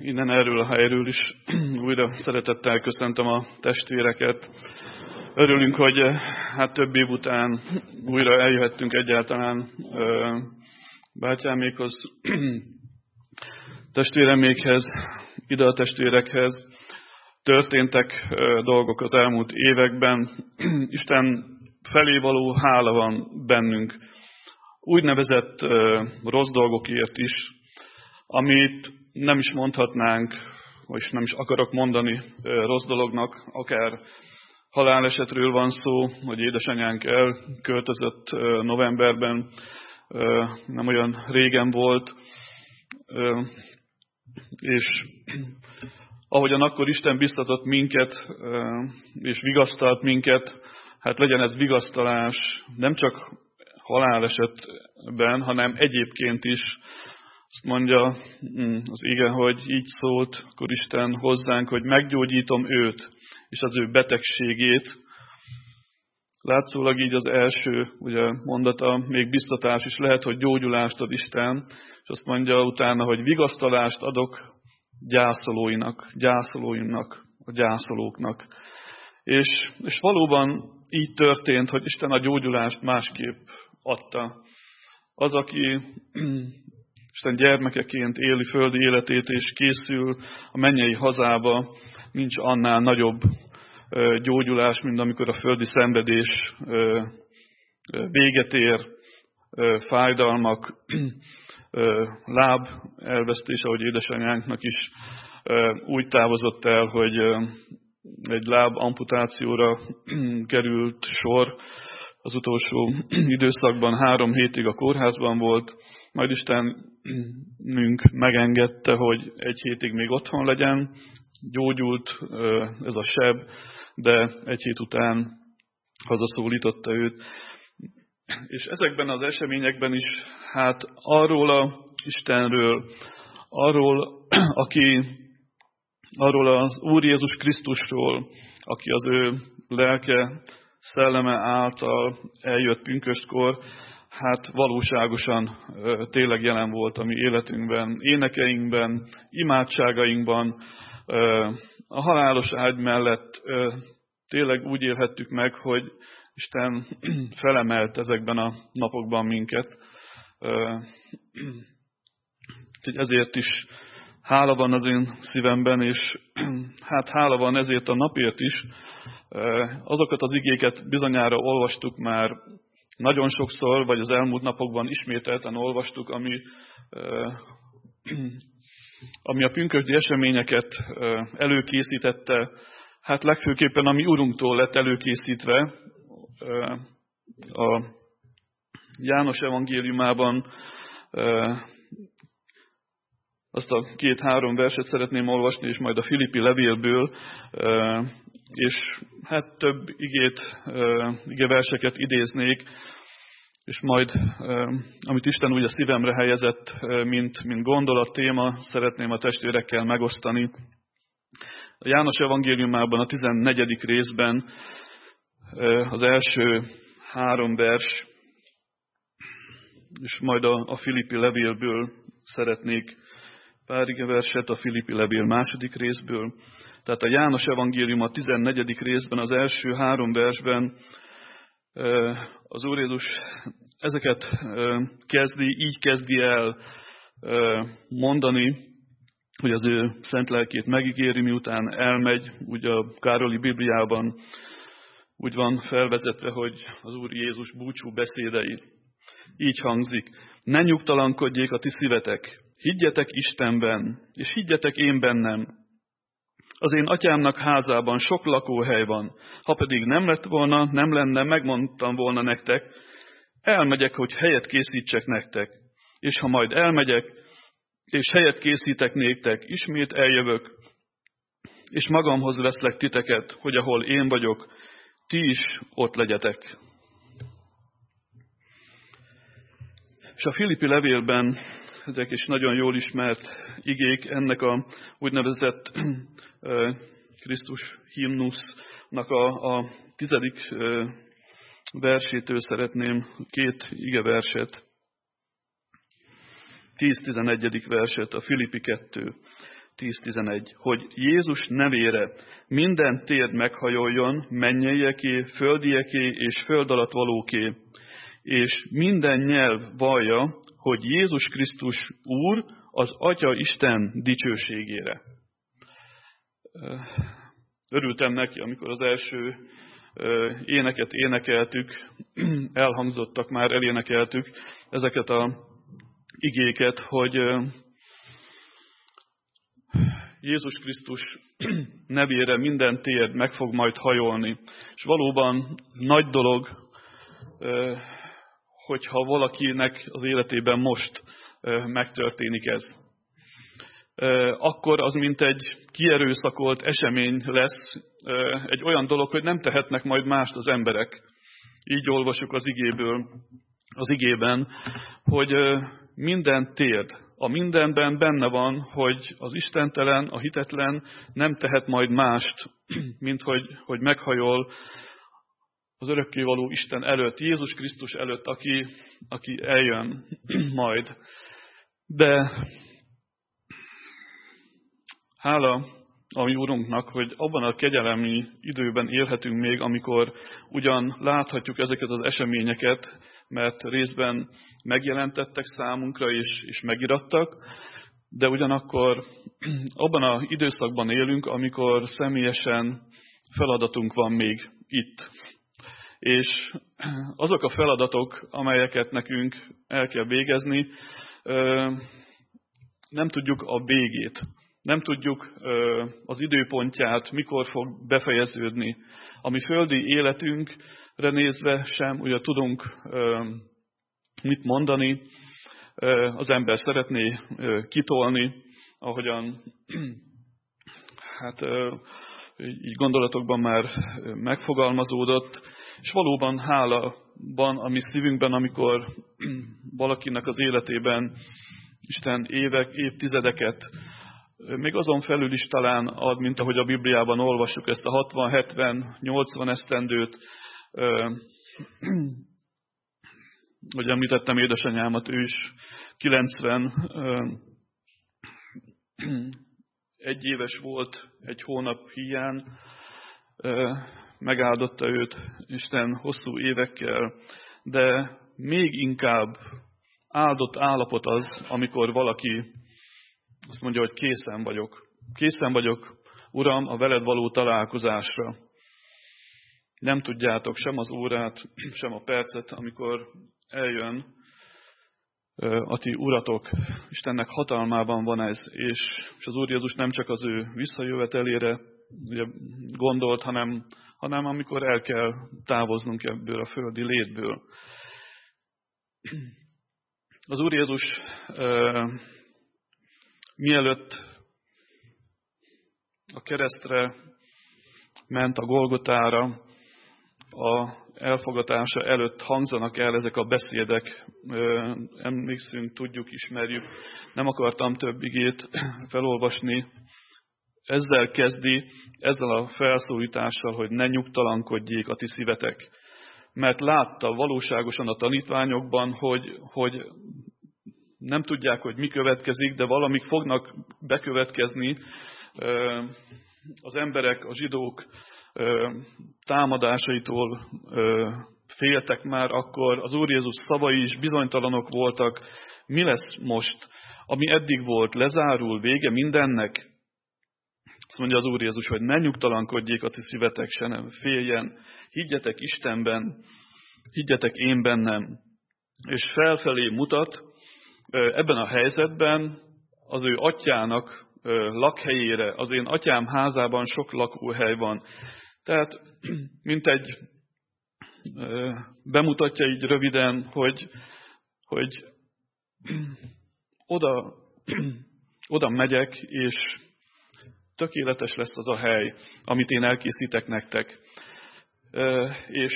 innen erről a helyről is újra szeretettel köszöntöm a testvéreket. Örülünk, hogy több év után újra eljöhettünk egyáltalán bátyámékhoz, testvéremékhez, ide a testvérekhez. Történtek dolgok az elmúlt években. Isten felé való hála van bennünk. Úgynevezett rossz dolgokért is, amit nem is mondhatnánk, vagy nem is akarok mondani rossz dolognak, akár halálesetről van szó, hogy édesanyánk elköltözött novemberben, nem olyan régen volt, és ahogyan akkor Isten biztatott minket, és vigasztalt minket, hát legyen ez vigasztalás nem csak halálesetben, hanem egyébként is. Azt mondja az ige, hogy így szólt akkor Isten hozzánk, hogy meggyógyítom őt és az ő betegségét. Látszólag így az első mondata, még biztatás is lehet, hogy gyógyulást ad Isten, és azt mondja utána, hogy vigasztalást adok gyászolóinak, a gyászolóknak. És valóban így történt, hogy Isten a gyógyulást másképp adta. Az, aki Isten gyermekeként éli földi életét és készül a mennyei hazába, nincs annál nagyobb gyógyulás, mint amikor a földi szenvedés véget ér, fájdalmak, láb elvesztése, ahogy édesanyánknak is úgy távozott el, hogy egy láb amputációra került sor. Az utolsó időszakban 3 hétig a kórházban volt, majd Istenünk megengedte, hogy 1 hétig még otthon legyen, gyógyult ez a seb, de 1 hét után hazaszólította őt. És ezekben az eseményekben is, arról a Istenről, arról az Úr Jézus Krisztusról, aki az ő lelke, szelleme által eljött pünköstkor, valóságosan tényleg jelen volt a mi életünkben, énekeinkben, imádságainkban, a halálos ágy mellett tényleg úgy élhettük meg, hogy Isten felemelt ezekben a napokban minket. Ezért is hála van az én szívemben, és hála van ezért a napért is. Azokat az igéket bizonyára olvastuk már nagyon sokszor, vagy az elmúlt napokban ismételten olvastuk, ami a pünkösdi eseményeket előkészítette, legfőképpen a mi Urunktól lett előkészítve. A János evangéliumában azt a 2-3 verset szeretném olvasni, és majd a Filippi levélből, és több igeverseket idéznék, és majd, amit Isten úgy a szívemre helyezett, mint gondolat, téma, szeretném a testvérekkel megosztani. A János evangéliumában a 14. részben az első 3 vers, és majd a Filippi levélből szeretnék pár igeverset, a Filippi levél 2. részből. Tehát a János evangélium a 14. részben, az első 3 versben az Úr Jézus ezeket így kezdi el mondani, hogy az ő szent lelkét megígéri, miután elmegy. Ugye a Károli Bibliában úgy van felvezetve, hogy az Úr Jézus búcsú beszédei. Így hangzik: ne nyugtalankodjék a ti szívetek, higgyetek Istenben, és higgyetek én bennem. Az én atyámnak házában sok lakóhely van, ha pedig nem lenne, megmondtam volna nektek, elmegyek, hogy helyet készítsek nektek, és ha majd elmegyek, és helyet készítek néktek, ismét eljövök, és magamhoz veszlek titeket, hogy ahol én vagyok, ti is ott legyetek. És a Filippi levélben ezek is nagyon jól ismert igék, ennek a úgynevezett Krisztus himnusznak a 10. versétől szeretném 2 igeverset. 10-11. verset, a Filippi 2. 10-11, hogy Jézus nevére minden térd meghajoljon, mennyeieké, földieké és föld alatt valóké, és minden nyelv vallja, hogy Jézus Krisztus Úr az Atya Isten dicsőségére. Örültem neki, amikor az első éneket énekeltük, elhangzottak már, elénekeltük ezeket a igéket, hogy Jézus Krisztus nevére minden térd meg fog majd hajolni. És valóban nagy dolog, hogyha valakinek az életében most megtörténik ez. Akkor az mint egy kierőszakolt esemény lesz, egy olyan dolog, hogy nem tehetnek majd mást az emberek. Így olvasjuk az igében, hogy minden térd, a mindenben benne van, hogy az istentelen, a hitetlen nem tehet majd mást, mint hogy meghajol az örökkévaló Isten előtt, Jézus Krisztus előtt, aki eljön majd. De hála a mi Urunknak, hogy abban a kegyelemi időben élhetünk még, amikor ugyan láthatjuk ezeket az eseményeket, mert részben megjelentettek számunkra és megirattak, de ugyanakkor abban az időszakban élünk, amikor személyesen feladatunk van még itt. És azok a feladatok, amelyeket nekünk el kell végezni, nem tudjuk a végét, nem tudjuk az időpontját, mikor fog befejeződni. A mi földi életünkre nézve sem ugye tudunk mit mondani, az ember szeretné kitolni, ahogyan így gondolatokban már megfogalmazódott, és valóban hála van a mi szívünkben, amikor valakinek az életében Isten évtizedeket, még azon felül is talán ad, mint ahogy a Bibliában olvassuk ezt a 60, 70, 80 esztendőt. Hogy említettem édesanyámat, ő is 91 éves volt egy hónap híján, megáldotta őt Isten hosszú évekkel, de még inkább áldott állapot az, amikor valaki azt mondja, hogy készen vagyok. Készen vagyok, Uram, a veled való találkozásra. Nem tudjátok sem az órát, sem a percet, amikor eljön a ti uratok. Istennek hatalmában van ez, és az Úr Jézus nem csak az ő visszajövetelére gondolt, hanem amikor el kell távoznunk ebből a földi létből. Az Úr Jézus mielőtt a keresztre ment, a Golgotára, a elfogatása előtt hangzanak el ezek a beszédek, emlékszünk, tudjuk, ismerjük. Nem akartam több igét felolvasni. Ezzel kezdi, ezzel a felszólítással, hogy ne nyugtalankodjék a ti szívetek. Mert látta valóságosan a tanítványokban, hogy nem tudják, hogy mi következik, de valamik fognak bekövetkezni. Az emberek, a zsidók támadásaitól féltek már, akkor az Úr Jézus szavai is bizonytalanok voltak. Mi lesz most? Ami eddig volt, lezárul, vége mindennek? Azt mondja az Úr Jézus, hogy ne nyugtalankodjék a ti szívetek, se nem féljen. Higgyetek Istenben, higgyetek én bennem. És felfelé mutat, ebben a helyzetben az ő atyának lakhelyére, az én atyám házában sok lakóhely van. Tehát, mint egy bemutatja így röviden, hogy oda megyek, és tökéletes lesz az a hely, amit én elkészítek nektek. És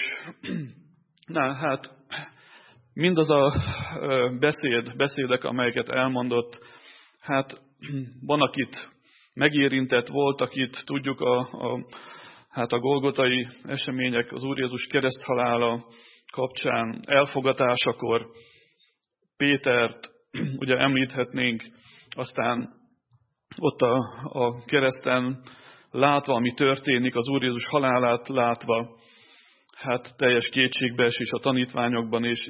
mindaz a beszédek, amelyeket elmondott, van, akit megérintett, volt, akit tudjuk a golgotai események, az Úr Jézus kereszthalála kapcsán, elfogatásakor Pétert ugye említhetnénk, aztán ott a kereszten látva, ami történik, az Úr Jézus halálát látva, hát teljes kétségbeesés a tanítványokban, és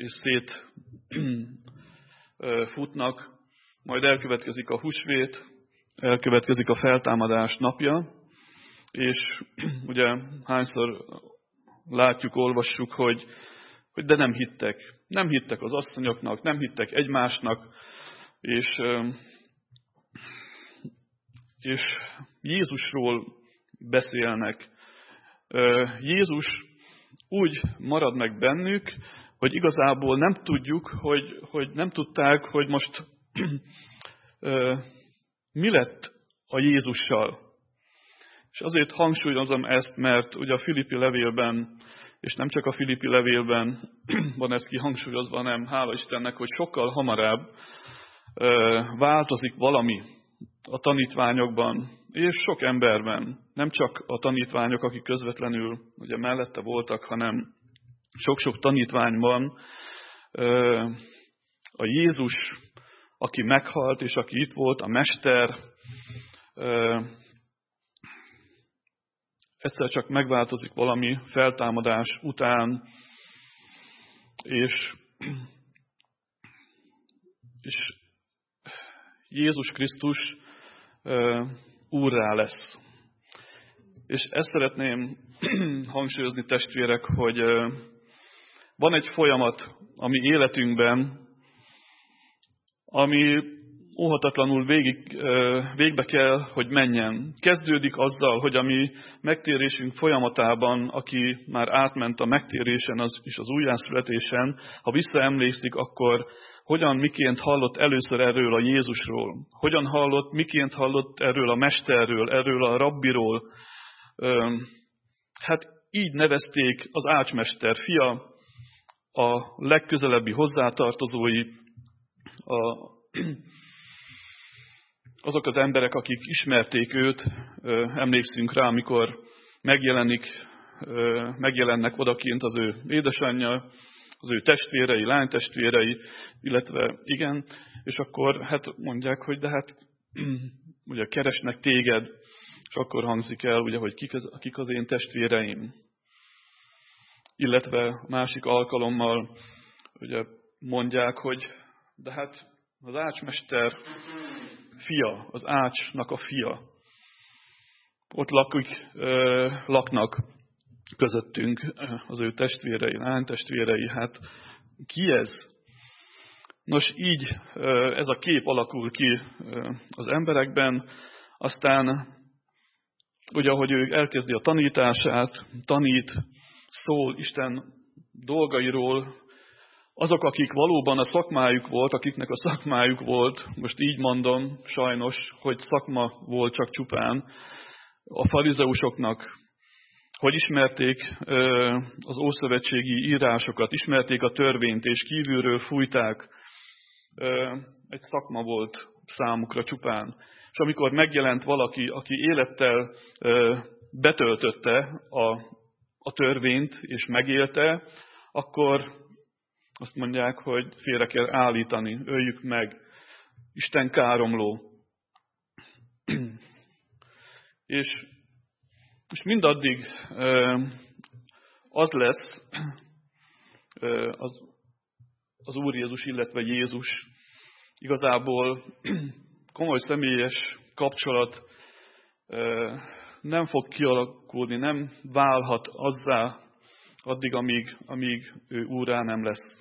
futnak, majd elkövetkezik a húsvét, elkövetkezik a feltámadás napja, és ugye hányszor látjuk, olvassuk, hogy de nem hittek. Nem hittek az asszonyoknak, nem hittek egymásnak, és Jézusról beszélnek. Jézus úgy marad meg bennük, hogy igazából nem tudjuk, hogy nem tudták, hogy most mi lett a Jézussal. És azért hangsúlyozom ezt, mert ugye a Filippi levélben, és nem csak a Filippi levélben van ez kihangsúlyozva, hanem hála Istennek, hogy sokkal hamarabb változik valami a tanítványokban, és sok emberben. Nem csak a tanítványok, akik közvetlenül ugye mellette voltak, hanem sok-sok tanítványban a Jézus, aki meghalt, és aki itt volt, a Mester, egyszer csak megváltozik valami feltámadás után, és Jézus Krisztus úrrá lesz. És ezt szeretném hangsúlyozni, testvérek, hogy van egy folyamat a mi életünkben, ami óhatatlanul végbe kell, hogy menjen. Kezdődik azzal, hogy a mi megtérésünk folyamatában, aki már átment a megtérésen és az újjászületésen, ha visszaemlékszik, akkor miként hallott először erről a Jézusról? Miként hallott erről a Mesterről, erről a Rabbiról? Hát így nevezték az ácsmester fia, a legközelebbi hozzátartozói, azok az emberek, akik ismerték őt, emlékszünk rá, amikor megjelennek odakint az ő édesanyja, az ő testvérei, lánytestvérei, illetve igen, és akkor hát mondják, hogy de hát ugye keresnek téged, és akkor hangzik el, ugye, hogy kik az én testvéreim. Illetve másik alkalommal ugye mondják, hogy de hát az ácsmester fia, az ácsnak a fia. Ott laknak közöttünk az ő testvérei, lánytestvérei. Hát ki ez? Nos, így ez a kép alakul ki az emberekben, aztán ugye, ahogy ő elkezdi a tanítását, tanít, szól Isten dolgairól, azok, akik valóban a szakmájuk volt, akiknek a szakmájuk volt, most így mondom, sajnos, hogy szakma volt csak csupán, a farizeusoknak, hogy ismerték az ószövetségi írásokat, ismerték a törvényt, és kívülről fújták, egy szakma volt számukra csupán. És amikor megjelent valaki, aki élettel betöltötte a törvényt, és megélte, akkor azt mondják, hogy félre kell állítani, öljük meg, Isten káromló. És mindaddig az lesz az Úr Jézus, illetve Jézus igazából komoly személyes kapcsolat nem fog kialakulni, nem válhat azzá addig, amíg ő úrrá nem lesz.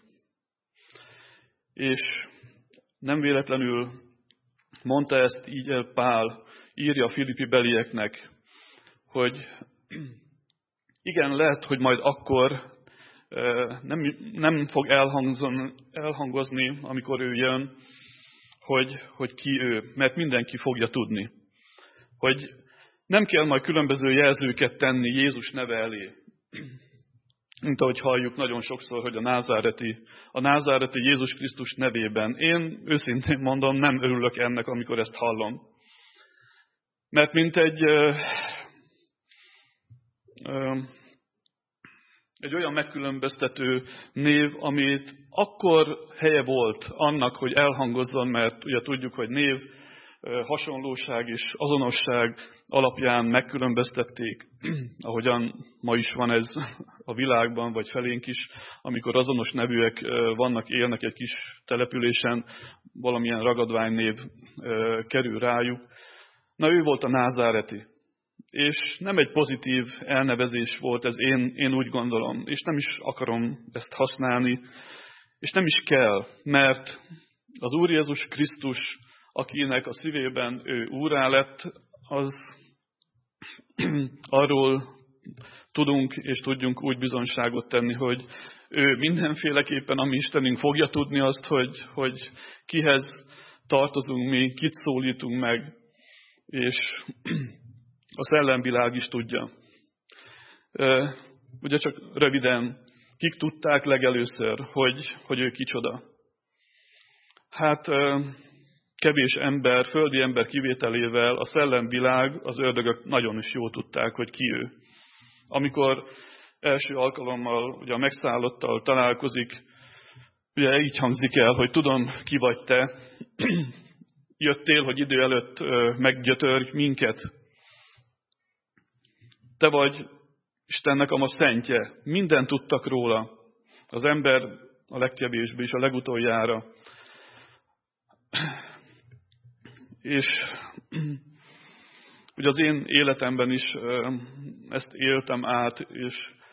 És nem véletlenül mondta ezt így el Pál, írja a Filippi belieknek, hogy igen, lehet, hogy majd akkor nem fog elhangozni, amikor ő jön, hogy ki ő, mert mindenki fogja tudni. Hogy nem kell majd különböző jelzőket tenni Jézus neve elé. Mint ahogy halljuk nagyon sokszor, hogy a názáreti Jézus Krisztus nevében. Én őszintén mondom, nem örülök ennek, amikor ezt hallom. Mert mint egy olyan megkülönböztető név, amit akkor helye volt annak, hogy elhangozzon, mert ugye tudjuk, hogy név hasonlóság és azonosság alapján megkülönböztették, ahogyan ma is van ez a világban, vagy felénk is, amikor azonos nevűek vannak, élnek egy kis településen, valamilyen ragadványnév kerül rájuk. Na, ő volt a názáreti. És nem egy pozitív elnevezés volt ez, én úgy gondolom, és nem is akarom ezt használni, és nem is kell, mert az Úr Jézus Krisztus, akinek a szívében ő úrrá lett, az arról tudunk és tudjunk úgy bizonyságot tenni, hogy ő mindenféleképpen, ami Istenünk fogja tudni azt, hogy kihez tartozunk mi, kit szólítunk meg, és a szellemvilág is tudja. Ugye csak röviden, kik tudták legelőször, hogy ő kicsoda? Hát kevés ember, földi ember kivételével a szellemvilág, az ördögök nagyon is jól tudták, hogy ki ő. Amikor első alkalommal ugye a megszállottal találkozik, ugye így hangzik el, hogy tudom, ki vagy te, jöttél, hogy idő előtt meggyötörj minket. Te vagy Istennek a ma szentje. Mindent tudtak róla. Az ember a legkevésbé és a legutoljára. És ugye az én életemben is ezt éltem át, és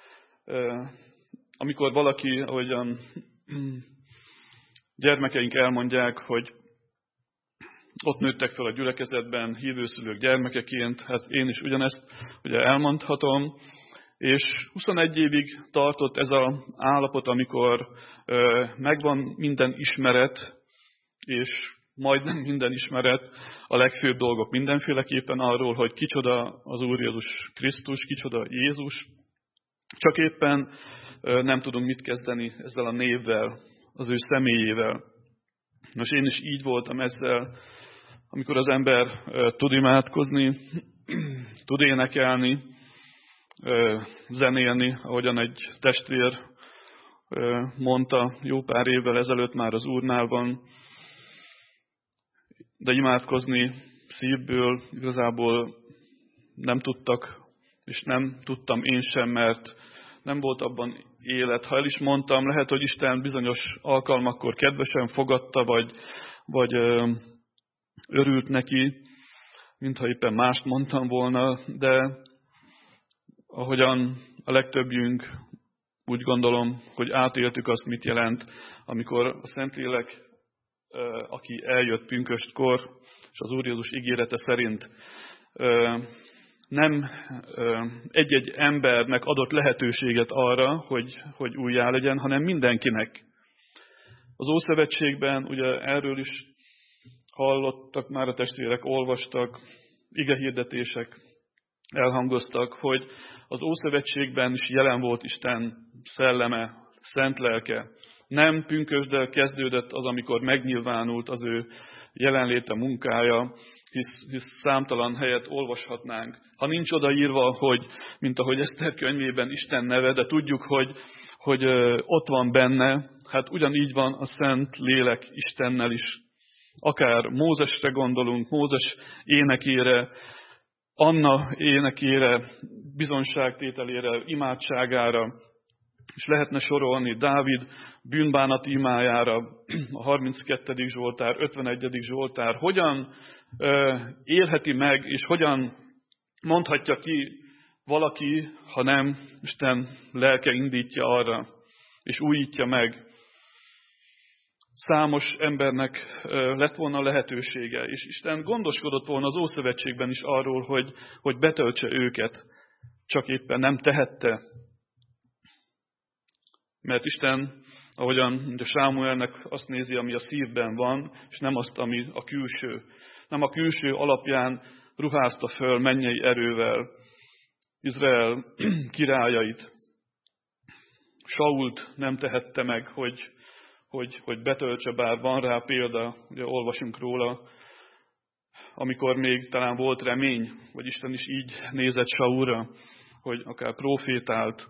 amikor valaki, ahogyan gyermekeink elmondják, hogy ott nőttek fel a gyülekezetben hívőszülők gyermekeként, hát én is ugyanezt ugye elmondhatom, és 21 évig tartott ez az állapot, amikor megvan minden ismeret, és majdnem minden ismeret, a legfőbb dolgok mindenféleképpen arról, hogy kicsoda az Úr Jézus Krisztus, kicsoda Jézus, csak éppen nem tudunk mit kezdeni ezzel a névvel, az ő személyével. Most én is így voltam ezzel, amikor az ember tud imádkozni, tud énekelni, zenélni, ahogyan egy testvér mondta jó pár évvel ezelőtt már az Úrnál van, de imádkozni szívből igazából nem tudtak, és nem tudtam én sem, mert nem volt abban élet. Ha el is mondtam, lehet, hogy Isten bizonyos alkalmakkor kedvesen fogadta, vagy örült neki, mintha éppen mást mondtam volna, de ahogyan a legtöbbjünk úgy gondolom, hogy átéltük azt, mit jelent, amikor a Szentlélek, aki eljött pünköstkor, és az Úr Jézus ígérete szerint nem egy-egy embernek adott lehetőséget arra, hogy újjá legyen, hanem mindenkinek. Az Ószövetségben ugye erről is hallottak, már a testvérek olvastak, igehirdetések elhangoztak, hogy az Ószövetségben is jelen volt Isten szelleme, szent lelke. Nem pünkösddel kezdődött az, amikor megnyilvánult az ő jelenléte, munkája, hisz számtalan helyet olvashatnánk. Ha nincs odaírva, hogy, mint ahogy Eszter könyvében Isten neve, de tudjuk, hogy ott van benne, hát ugyanígy van a Szent Lélek Istennel is. Akár Mózesre gondolunk, Mózes énekére, Anna énekére, bizonyságtételére, imádságára, és lehetne sorolni Dávid bűnbánati imájára, a 32. Zsoltár, 51. Zsoltár, hogyan élheti meg, és hogyan mondhatja ki valaki, ha nem Isten lelke indítja arra, és újítja meg. Számos embernek lett volna lehetősége, és Isten gondoskodott volna az Ószövetségben is arról, hogy betöltse őket, csak éppen nem tehette. Mert Isten, ahogyan a Sámuelnek azt nézi, ami a szívben van, és nem azt, ami a külső. Nem a külső alapján ruházta föl mennyei erővel Izrael királyait. Sault nem tehette meg, hogy betöltse, bár van rá példa, ugye olvasunk róla, amikor még talán volt remény, vagy Isten is így nézett Saulra, hogy akár profétált,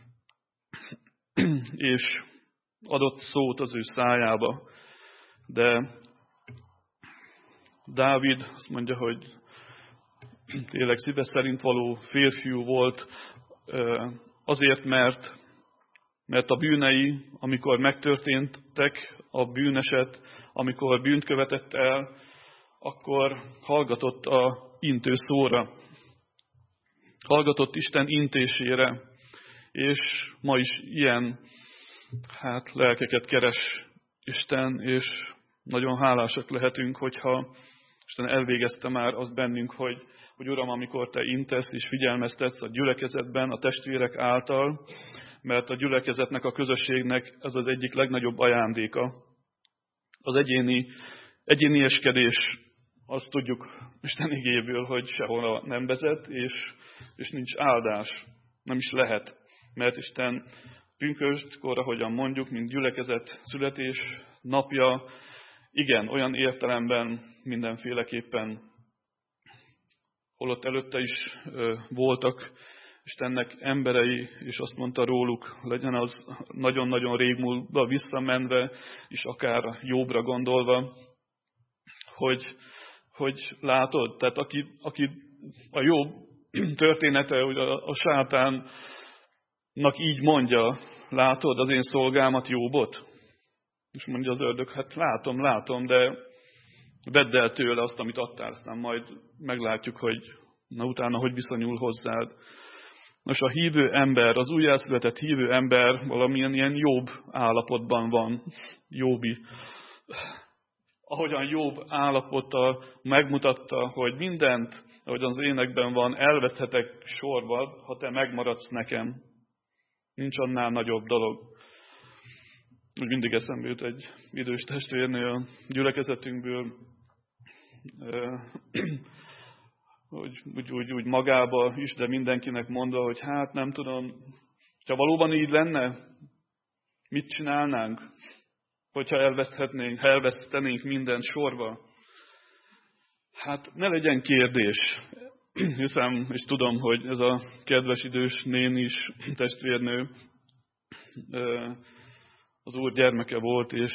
és adott szót az ő szájába. De Dávid azt mondja, hogy tényleg szíve szerint való férfiú volt, azért, mert a bűnei, amikor megtörténtek, a bűneset, amikor bűnt követett el, akkor hallgatott a intő szóra. Hallgatott Isten intésére, és ma is ilyen lelkeket keres Isten, és nagyon hálásak lehetünk, hogyha Isten elvégezte már azt bennünk, hogy Uram, amikor Te intesz és figyelmeztetsz a gyülekezetben, a testvérek által, mert a gyülekezetnek, a közösségnek ez az egyik legnagyobb ajándéka. Az egyénieskedés, azt tudjuk Isten igéből, hogy sehol nem vezet, és nincs áldás, nem is lehet. Mert Isten pünköstkor, ahogyan mondjuk, mint gyülekezet születés napja, igen, olyan értelemben mindenféleképpen, holott előtte is voltak Istennek emberei, és azt mondta róluk, legyen az nagyon-nagyon régmúltba visszamenve, és akár Jobbra gondolva, hogy látod, tehát aki a Jobb története, hogy a sátánnak így mondja, látod az én szolgámat Jobbot? És mondja az ördög, hát látom, de vedd el tőle azt, amit adtál, aztán majd meglátjuk, hogy utána hogy viszonyul hozzád. Nos, a hívő ember, az újjászületett hívő ember valamilyen ilyen jobb állapotban van. Jobbi. Ahogyan Jobb állapota megmutatta, hogy mindent, ahogyan az énekben van, elveszthetek sorba, ha te megmaradsz nekem. Nincs annál nagyobb dolog. Úgy mindig eszembe jut egy idős testvérnő a gyülekezetünkből, úgy magába is, de mindenkinek mondva, hogy hát nem tudom, ha valóban így lenne, mit csinálnánk, hogyha elvesztenénk mindent sorba? Hát ne legyen kérdés. Hiszem, és tudom, hogy ez a kedves idős néni is, testvérnő, az Úr gyermeke volt, és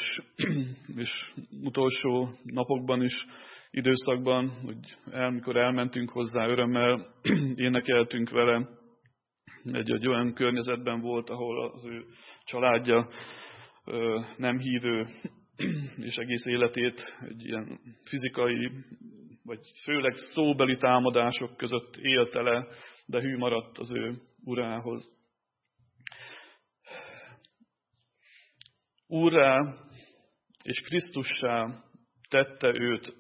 utolsó napokban is, időszakban, hogy mikor elmentünk hozzá örömmel, énekeltünk vele, egy olyan környezetben volt, ahol az ő családja nem hívő, és egész életét egy ilyen fizikai, vagy főleg szóbeli támadások között élte le, de hű maradt az ő Urához. Úrrá és Krisztussá tette őt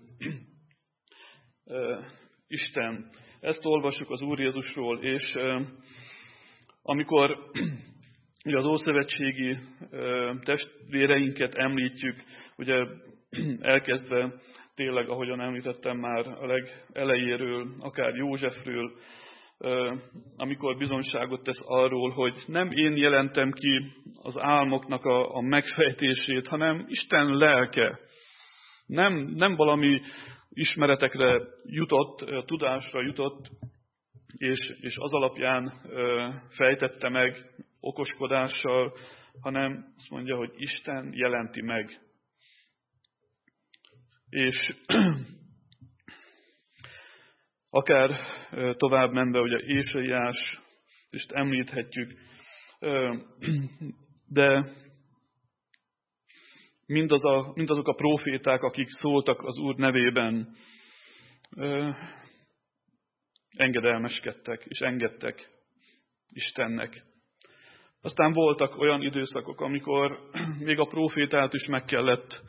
Isten. Ezt olvassuk az Úr Jézusról, és amikor ugye az ószövetségi testvéreinket említjük, ugye elkezdve tényleg, ahogyan említettem már a legelejéről, akár Józsefről, amikor bizonyságot tesz arról, hogy nem én jelentem ki az álmoknak a megfejtését, hanem Isten lelke. Nem valami ismeretekre jutott, tudásra jutott, és az alapján fejtette meg okoskodással, hanem azt mondja, hogy Isten jelenti meg. És akár tovább menve, ugye Ézsaiás, és említhetjük, de mindazok a próféták, akik szóltak az Úr nevében, engedelmeskedtek és engedtek Istennek. Aztán voltak olyan időszakok, amikor még a prófétát is meg kellett,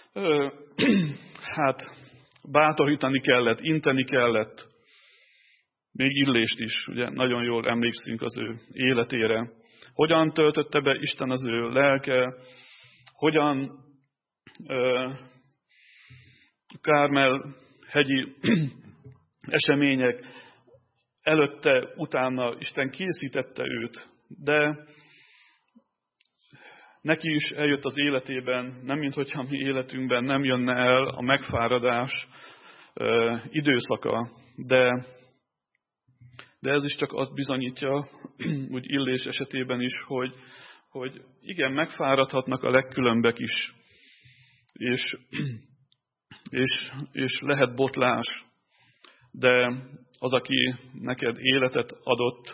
bátorítani kellett, inteni kellett. Még Illést is, ugye nagyon jól emlékszünk az ő életére. Hogyan töltötte be Isten az ő lelke, hogyan Kármel hegyi események előtte, utána Isten készítette őt, de neki is eljött az életében, nem minthogyha mi életünkben nem jönne el a megfáradás időszaka, de ez is csak azt bizonyítja, úgy Illés esetében is, hogy igen, megfáradhatnak a legkülönbek is. És és lehet botlás, de az, aki neked életet adott,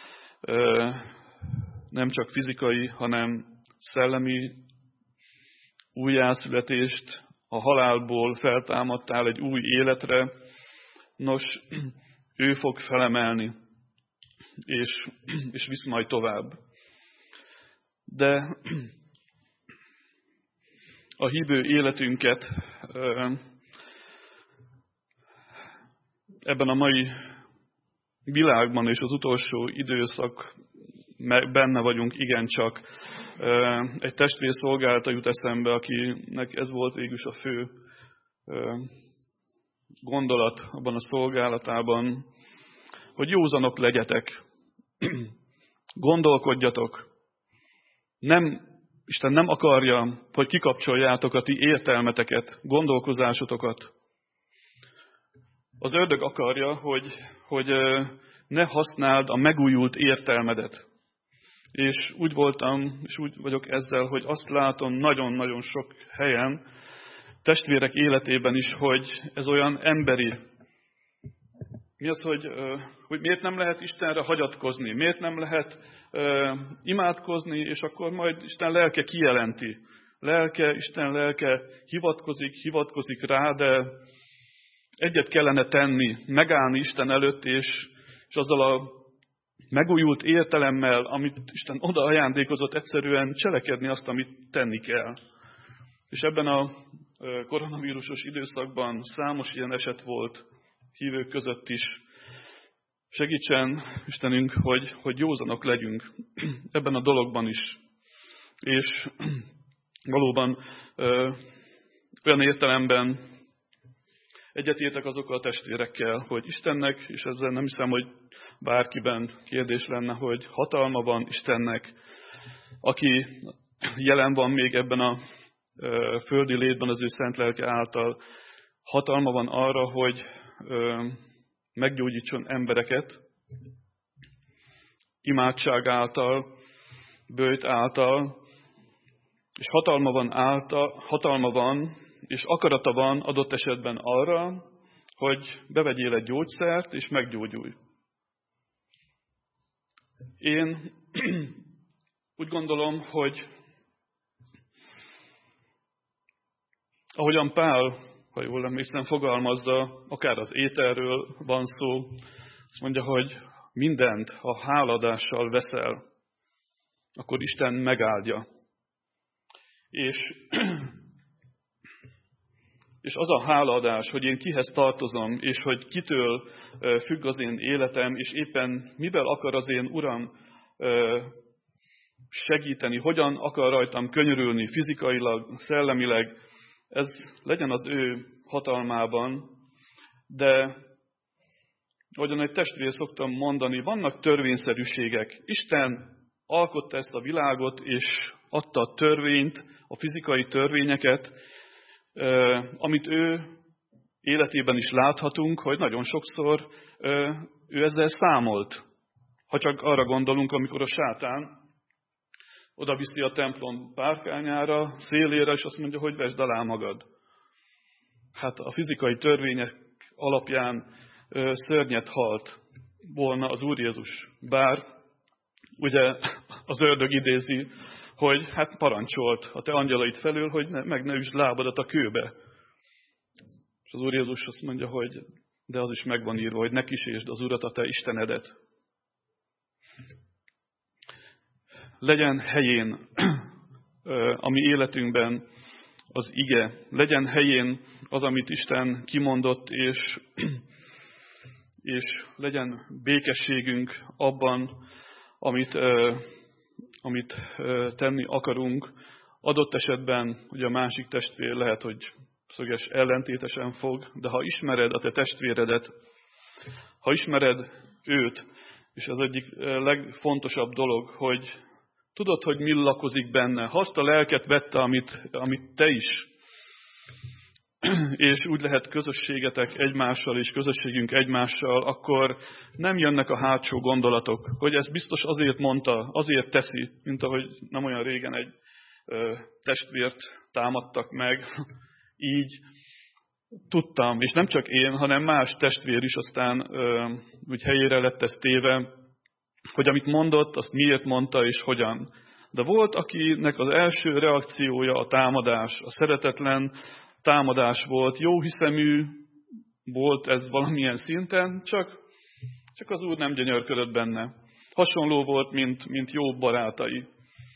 nem csak fizikai, hanem szellemi újjászületést, a halálból feltámadtál egy új életre, nos, ő fog felemelni, és visz majd tovább. De a hívő életünket ebben a mai világban és az utolsó időszak benne vagyunk igencsak. Egy testvér szolgálata jut eszembe, akinek ez volt végül is a fő gondolat abban a szolgálatában, hogy józanok legyetek, gondolkodjatok. Isten nem akarja, hogy kikapcsoljátok a ti értelmeteket, gondolkozásotokat. Az ördög akarja, hogy ne használd a megújult értelmedet. És úgy voltam, és úgy vagyok ezzel, hogy azt látom nagyon-nagyon sok helyen, testvérek életében is, hogy ez olyan emberi. Mi az, hogy miért nem lehet Istenre hagyatkozni, miért nem lehet imádkozni, és akkor majd Isten lelke kijelenti. Isten lelke hivatkozik rá, de egyet kellene tenni, megállni Isten előtt, és azzal a megújult értelemmel, amit Isten oda ajándékozott, egyszerűen cselekedni azt, amit tenni kell. És ebben a koronavírusos időszakban számos ilyen eset volt hívők között is. Segítsen Istenünk, hogy józanok legyünk ebben a dologban is. És valóban olyan értelemben egyetértek azokkal a testvérekkel, hogy Istennek, és ezzel nem hiszem, hogy bárkiben kérdés lenne, hogy hatalma van Istennek, aki jelen van még ebben a földi létben az ő szent lelke által, hatalma van arra, hogy meggyógyítson embereket, imádság által, böjt által, és hatalma van, és akarata van adott esetben arra, hogy bevegyél egy gyógyszert, és meggyógyulj. Én úgy gondolom, hogy ahogyan Pál, ha jól emlékszem, fogalmazza, akár az ételről van szó, azt mondja, hogy mindent, ha háladással veszel, akkor Isten megáldja. És az a hálaadás, hogy én kihez tartozom, és hogy kitől függ az én életem, és éppen mivel akar az én Uram segíteni, hogyan akar rajtam könyörülni fizikailag, szellemileg, ez legyen az ő hatalmában, de ahogyan egy testvér szoktam mondani, vannak törvényszerűségek. Isten alkotta ezt a világot, és adta a törvényt, a fizikai törvényeket, amit ő életében is láthatunk, hogy nagyon sokszor ő ezzel számolt. Ha csak arra gondolunk, amikor a sátán oda viszi a templom párkányára, szélére, és azt mondja, hogy vesd alá magad. Hát a fizikai törvények alapján szörnyet halt volna az Úr Jézus. Bár ugye az ördög idézi, hogy hát parancsolt a te angyalait felől, hogy meg ne üsd lábadat a kőbe. És az Úr Jézus azt mondja, hogy de az is meg van írva, hogy ne kísértsd az Urat, a te Istenedet. Legyen helyén a mi életünkben az ige, legyen helyén az, amit Isten kimondott, és legyen békességünk abban, amit tenni akarunk. Adott esetben ugye a másik testvér lehet, hogy szöges ellentétesen fog, de ha ismered a te testvéredet, ha ismered őt, és az egyik legfontosabb dolog, hogy tudod, hogy mi lakozik benne. Ha azt a lelket vette, amit te is, és úgy lehet közösségetek egymással, és közösségünk egymással, akkor nem jönnek a hátsó gondolatok, hogy ez biztos azért mondta, azért teszi, mint ahogy nem olyan régen egy testvért támadtak meg, így tudtam, és nem csak én, hanem más testvér is aztán úgy helyére lett ez téve, hogy amit mondott, azt miért mondta és hogyan. De volt, akinek az első reakciója a támadás, a szeretetlen támadás volt, jóhiszemű volt ez valamilyen szinten, csak az Úr nem gyönyörködött benne. Hasonló volt, mint Jobb barátai.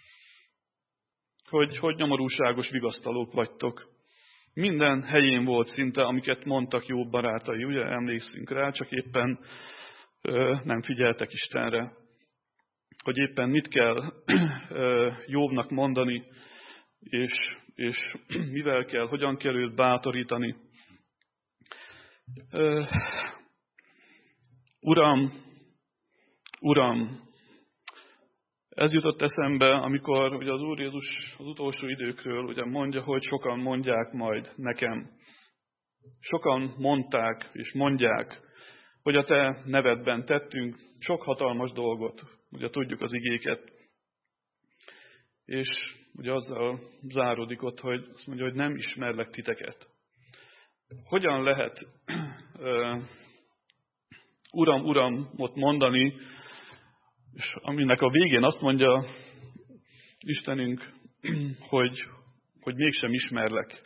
Hogy nyomorúságos vigasztalók vagytok. Minden helyén volt szinte, amiket mondtak Jobb barátai, ugye emlékszünk rá, csak éppen nem figyeltek Istenre. Hogy éppen mit kell Jobbnak mondani, és mivel kell, hogyan kell őt bátorítani. Uram, ez jutott eszembe, amikor ugye az Úr Jézus az utolsó időkről ugye mondja, hogy sokan mondják majd nekem. Sokan mondták és mondják, hogy a te nevedben tettünk sok hatalmas dolgot. Ugye tudjuk az igéket. És ugye azzal záródik ott, hogy azt mondja, hogy nem ismerlek titeket. Hogyan lehet Uramot mondani, és aminek a végén azt mondja Istenünk, hogy mégsem ismerlek.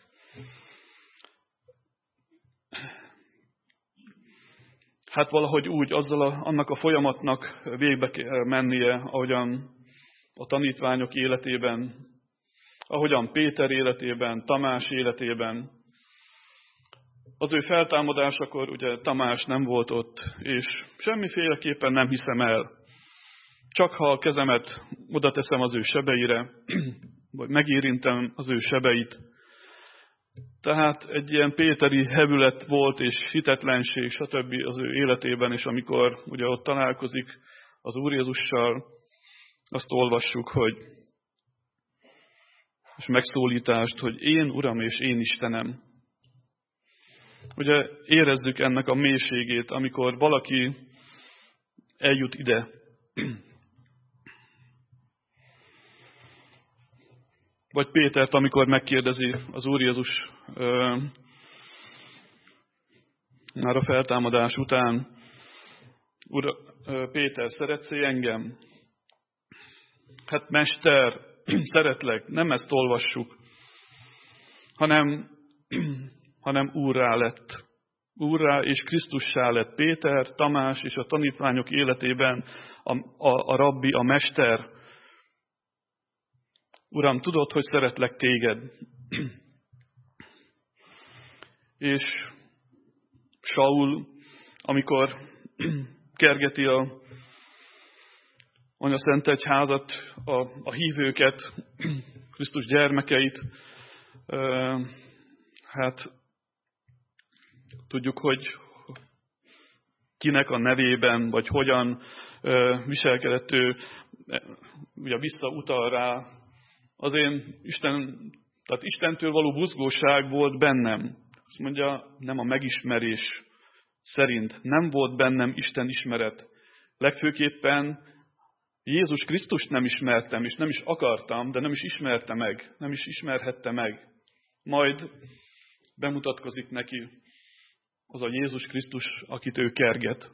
Hát valahogy úgy, annak a folyamatnak végbe kell mennie, ahogyan a tanítványok életében, ahogyan Péter életében, Tamás életében. Az ő feltámadásakor ugye Tamás nem volt ott, és semmiféleképpen nem hiszem el. Csak ha a kezemet oda teszem az ő sebeire, vagy megérintem az ő sebeit. Tehát egy ilyen péteri hevület volt, és hitetlenség, stb. Az ő életében, és amikor ugye ott találkozik az Úr Jézussal, azt olvassuk, hogy és megszólítást, hogy én Uram és én Istenem. Ugye érezzük ennek a mélységét, amikor valaki eljut ide. Vagy Pétert, amikor megkérdezi az Úr Jézus már a feltámadás után, Úr, Péter, szeretsz engem? Hát Mester, szeretlek, nem ezt olvassuk, hanem Úrrá lett. Úrrá és Krisztussá lett Péter, Tamás és a tanítványok életében a rabbi, a mester. Uram, tudod, hogy szeretlek téged. És Saul, amikor kergeti a Anyaszent Egyházat, a hívőket, Krisztus gyermekeit, hát tudjuk, hogy kinek a nevében, vagy hogyan viselkedett ő, ugye visszautal rá. Az én tehát Istentől való buzgóság volt bennem. Azt mondja, nem a megismerés szerint. Nem volt bennem Isten ismeret. Legfőképpen Jézus Krisztust nem ismertem, és nem is akartam, de nem is ismerte meg. Nem is ismerhette meg. Majd bemutatkozik neki az a Jézus Krisztus, akit ő kerget.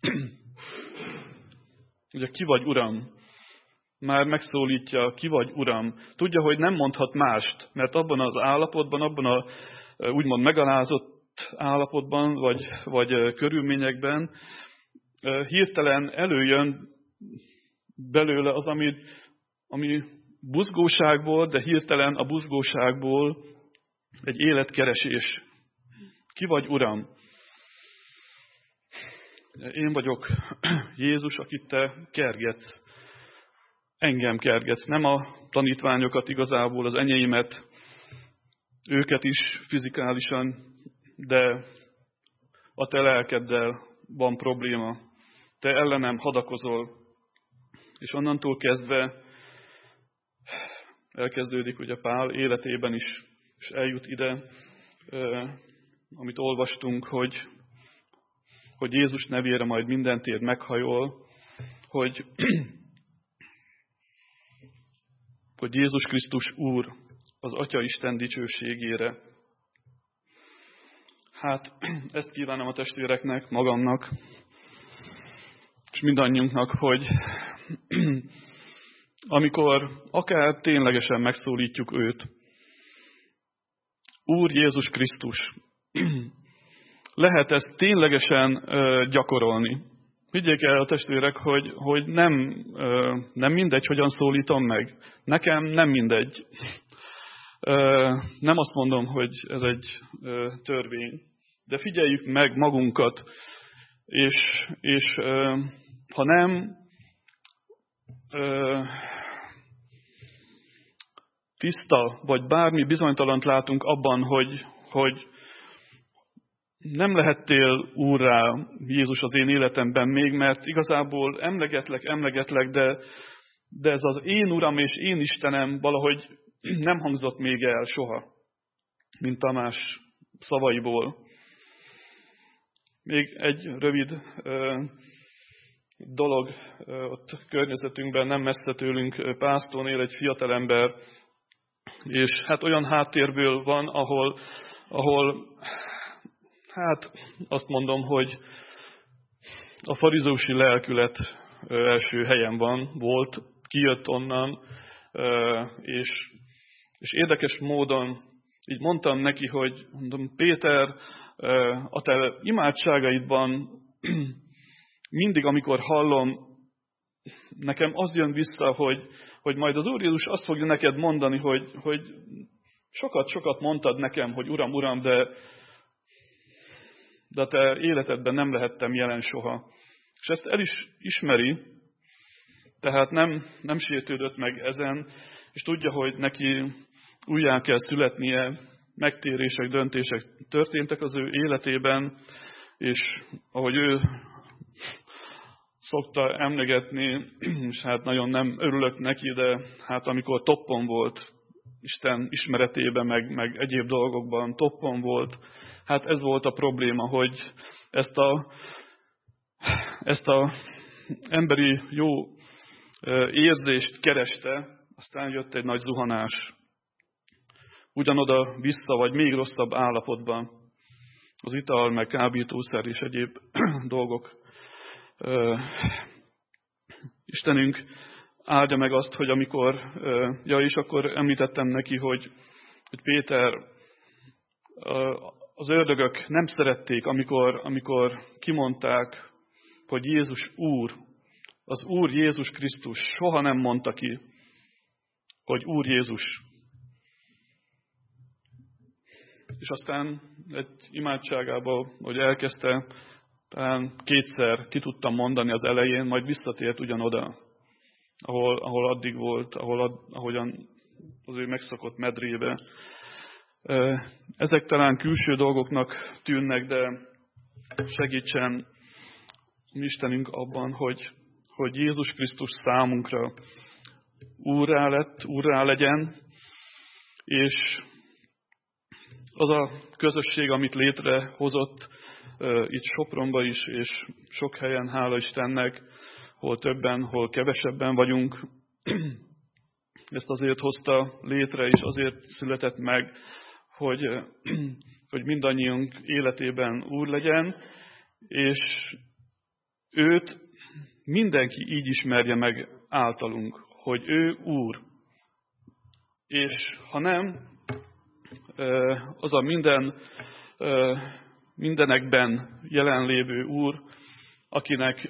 Ugye, ki vagy, Uram? Már megszólítja, ki vagy, Uram. Tudja, hogy nem mondhat mást, mert abban az állapotban, abban a úgymond megalázott állapotban, vagy körülményekben hirtelen előjön belőle az, ami buzgóság volt, de hirtelen a buzgóságból egy életkeresés. Ki vagy, Uram? Én vagyok Jézus, akit te kergetsz. Engem kergetsz, nem a tanítványokat igazából, az enyémet, őket is fizikálisan, de a te lelkeddel van probléma. Te ellenem hadakozol. És onnantól kezdve elkezdődik ugye Pál életében is, és eljut ide, amit olvastunk, hogy Jézus nevére majd minden tér meghajol, hogy Jézus Krisztus Úr az Atya Isten dicsőségére. Hát ezt kívánom a testvéreknek, magamnak, és mindannyiunknak, hogy amikor akár ténylegesen megszólítjuk őt, Úr Jézus Krisztus, lehet ezt ténylegesen gyakorolni. Higgyék el a testvérek, hogy nem mindegy, hogyan szólítom meg. Nekem nem mindegy. Nem azt mondom, hogy ez egy törvény. De figyeljük meg magunkat, és ha nem tiszta, vagy bármi bizonytalant látunk abban, hogy nem lehettél úrrá, Jézus, az én életemben még, mert igazából emlegetlek, de ez az én Uram és én Istenem valahogy nem hangzott még el soha, mint Tamás szavaiból. Még egy rövid dolog, ott környezetünkben nem messze tőlünk Pásztón él egy fiatalember, és hát olyan háttérből van, ahol hát azt mondom, hogy a farizeusi lelkület első helyen volt, kijött onnan, és érdekes módon így mondtam neki, hogy mondom, Péter, a te imádságaidban mindig, amikor hallom, nekem az jön vissza, hogy majd az Úr Jézus azt fogja neked mondani, hogy sokat mondtad nekem, hogy Uram, Uram, de a te életedben nem lehettem jelen soha. És ezt el is ismeri, tehát nem sértődött meg ezen, és tudja, hogy neki újjá kell születnie, megtérések, döntések történtek az ő életében, és ahogy ő szokta emlegetni, és hát nagyon nem örülök neki, de hát amikor toppon volt, Isten ismeretében, meg egyéb dolgokban toppon volt, hát ez volt a probléma, hogy ezt a emberi jó érzést kereste, aztán jött egy nagy zuhanás. Ugyanoda vissza, vagy még rosszabb állapotban. Az ital, meg kábítószer és egyéb dolgok. Istenünk áldja meg azt, hogy amikor, és akkor említettem neki, hogy Péter, az ördögök nem szerették, amikor kimondták, hogy Jézus Úr, az Úr Jézus Krisztus soha nem mondta ki, hogy Úr Jézus. És aztán egy imádságában, hogy elkezdte, talán kétszer ki tudtam mondani az elején, majd visszatért ugyanoda, ahol addig volt, ahogyan az ő megszokott medrébe. Ezek talán külső dolgoknak tűnnek, de segítsen Istenünk abban, hogy Jézus Krisztus számunkra úrrá legyen, és az a közösség, amit létrehozott itt Sopronban is, és sok helyen, hála Istennek, hol többen, hol kevesebben vagyunk, ezt azért hozta létre, és azért született meg, hogy mindannyiunk életében Úr legyen, és őt mindenki így ismerje meg általunk, hogy ő Úr. És ha nem, az a mindenekben jelenlévő Úr, akinek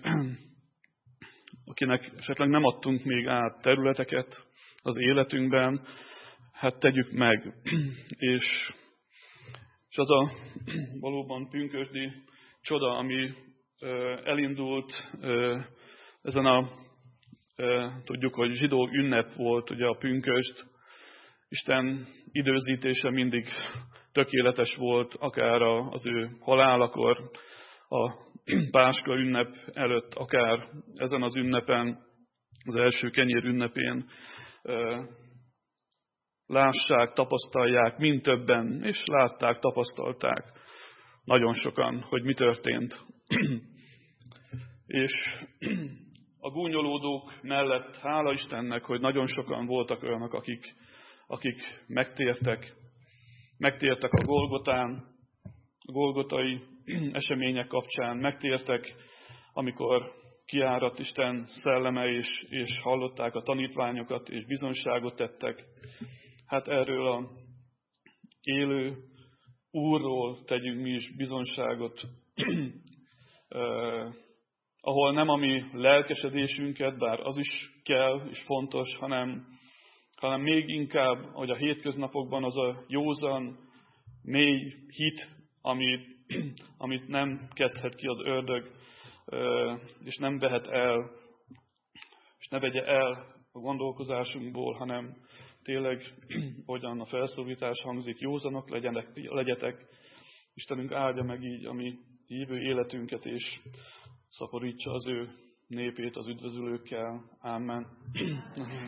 esetleg nem adtunk még át területeket az életünkben, hát tegyük meg. És az a valóban pünkösdi csoda, ami elindult ezen tudjuk, hogy zsidó ünnep volt ugye a pünkösd, Isten időzítése mindig tökéletes volt, akár az ő halálakor, a Páska ünnep előtt, akár ezen az ünnepen, az első kenyér ünnepén lássák, tapasztalják, mind többen, és látták, tapasztalták nagyon sokan, hogy mi történt. És a gúnyolódók mellett hála Istennek, hogy nagyon sokan voltak olyanok, akik megtértek a Golgotán, golgotai események kapcsán megtértek, amikor kiáradt Isten szelleme, és hallották a tanítványokat, és bizonyságot tettek. Hát erről a élő Úrról tegyünk mi is bizonyságot, ahol nem a mi lelkesedésünket, bár az is kell és fontos, hanem még inkább, hogy a hétköznapokban az a józan, mély hit, amit nem kezdhet ki az ördög, és nem vehet el, és ne vegye el a gondolkozásunkból, hanem tényleg, hogyan a felszólítás hangzik, józanok legyetek. Istenünk áldja meg így a mi hívő életünket, és szaporítsa az ő népét az üdvözülőkkel. Amen.